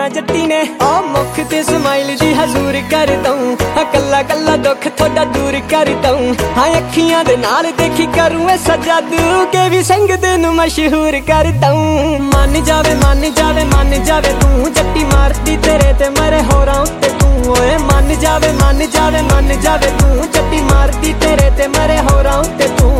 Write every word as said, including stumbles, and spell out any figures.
जट्टी ने आ मुख ते स्माइल जी हजूर कर दूं, कला कला दुख थोड़ा दूर कर दूं। हाँ अखियां दे नाल देखी करूं ऐसा जादू के भी संग दिन मशहूर कर दूं। मन जावे मन जावे मन जावे तू, जट्टी मारती तेरे ते मरे होरां उत्ते तू। ओए मन जावे मन जावे मन जावे तू, जट्टी मारती तेरे ते मरे होरां उत्ते तू।